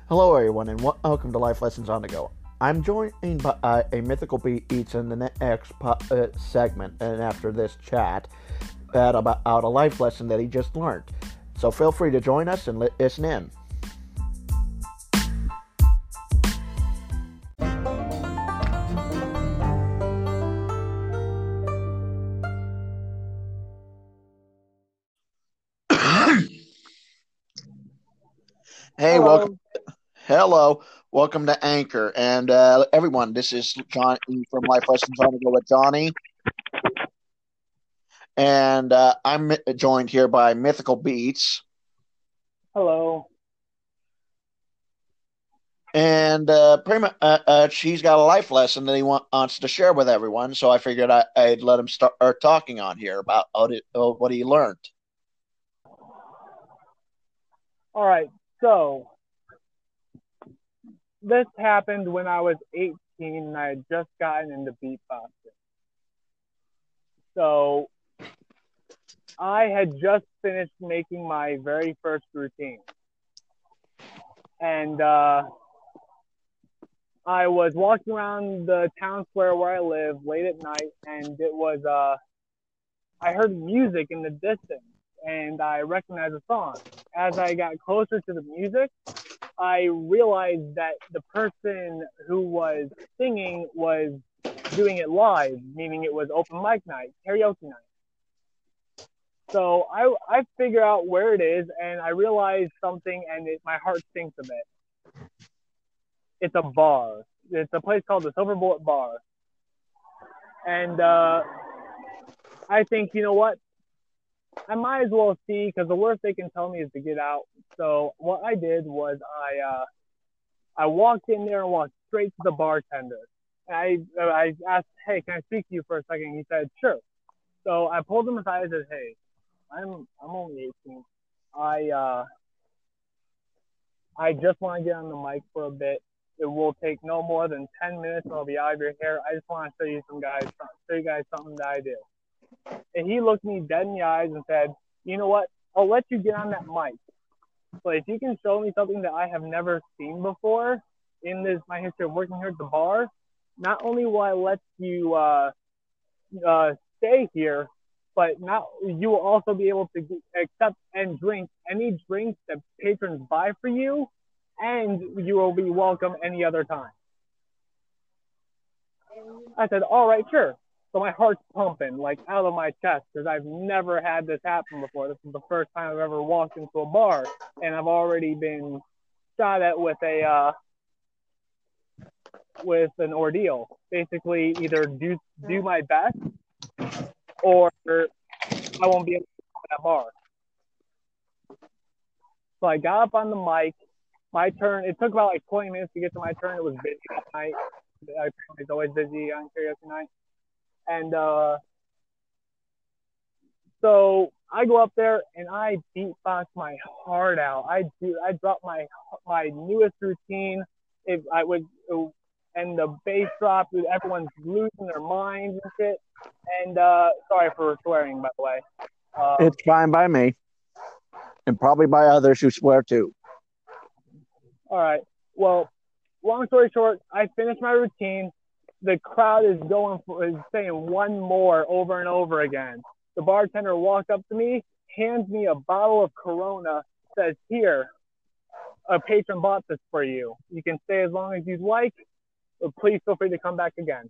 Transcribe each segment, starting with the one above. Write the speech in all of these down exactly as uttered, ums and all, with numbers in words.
Hello, everyone, and welcome to Life Lessons on the Go. I'm joined by uh, a Mythical Beats in the next po- uh, segment, and after this chat, at about a life lesson that he just learned. So feel free to join us and listen in. Hey, Hello. welcome. Hello, welcome to Anchor, and uh, everyone. This is Johnny from Life Lessons on the Go with Johnny, and uh, I'm joined here by Mythical Beats. Hello. And uh, pretty much, uh, uh, she's got a life lesson that he want, wants to share with everyone. So I figured I, I'd let him start talking on here about how to, uh, what he learned. All right. So this happened when I was eighteen and I had just gotten into beatboxing. So I had just finished making my very first routine. And uh, I was walking around the town square where I live late at night, and it was, uh, I heard music in the distance, and I recognized the song. As I got closer to the music, I realized that the person who was singing was doing it live, meaning it was open mic night, karaoke night. So I I figure out where it is, and I realize something, and it, my heart sinks a bit. It's a bar. It's a place called the Silver Bullet Bar, and uh, I think, you know what? I might as well see, because the worst they can tell me is to get out. So what I did was I uh, I walked in there and walked straight to the bartender. I I asked, "Hey, can I speak to you for a second?" He said, "Sure." So I pulled him aside and said, "Hey, I'm I'm only eighteen. I uh I just want to get on the mic for a bit. It will take no more than ten minutes, and I'll be out of your hair. I just want to show you some guys, show you guys something that I do." And he looked me dead in the eyes and said, "You know what? I'll let you get on that mic, but if you can show me something that I have never seen before in this my history of working here at the bar, not only will I let you uh, uh, stay here, but not you will also be able to accept and drink any drinks that patrons buy for you, and you will be welcome any other time." I said, "All right, sure." So my heart's pumping like out of my chest because I've never had this happen before. This is the first time I've ever walked into a bar, and I've already been shot at with a uh, with an ordeal. Basically, either do do my best or I won't be able to go to that bar. So I got up on the mic. My turn. It took about like twenty minutes to get to my turn. It was busy that night. It's always busy on karaoke night, and uh, so I go up there and I beatbox my heart out. I do. I drop my my newest routine. If I would, and the bass drop, everyone's losing their minds and shit. And uh, sorry for swearing, by the way. Um, It's fine by me, and probably by others who swear too. all right. Well, long story short, I finished my routine. The crowd is going for is saying one more over and over again. The bartender walks up to me, hands me a bottle of Corona, says, "Here, a patron bought this for you. You can stay as long as you'd like, but please feel free to come back again."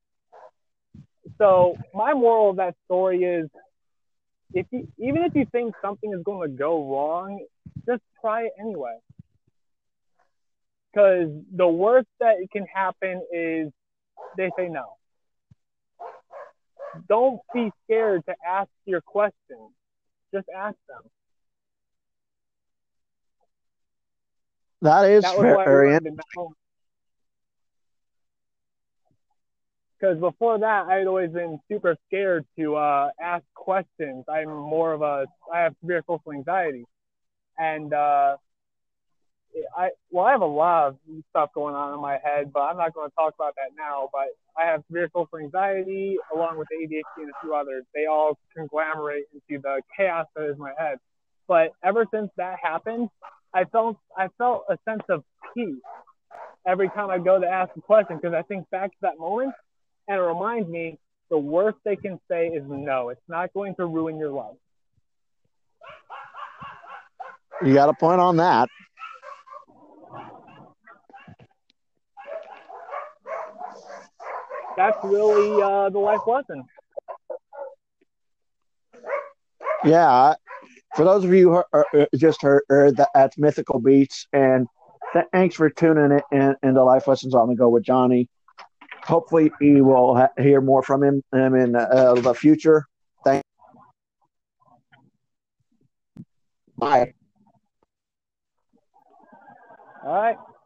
So my moral of that story is, if you, even if you think something is going to go wrong, just try it anyway. Because the worst that can happen is they say no. Don't be scared to ask your questions. Just ask them. That is That was what I very learned in interesting. that moment. Because before that, I had always been super scared to uh, ask questions. I'm more of a, I have severe social anxiety. And uh, I, well, I have a lot of stuff going on in my head, but I'm not going to talk about that now. But I have severe social anxiety along with A D H D and a few others. They all conglomerate into the chaos that is my head. But ever since that happened, I felt I felt a sense of key every time I go to ask a question because I think back to that moment and it reminds me the worst they can say is no. It's not going to ruin your life. You got a point on that. That's really uh, the life lesson. Yeah. For those of you who are, are just heard, heard that that's Mythical Beats, and th- thanks for tuning in into Life Lessons on the Go with Johnny. Hopefully, we will ha- hear more from him, him in uh, the future. Thank. Bye. All right.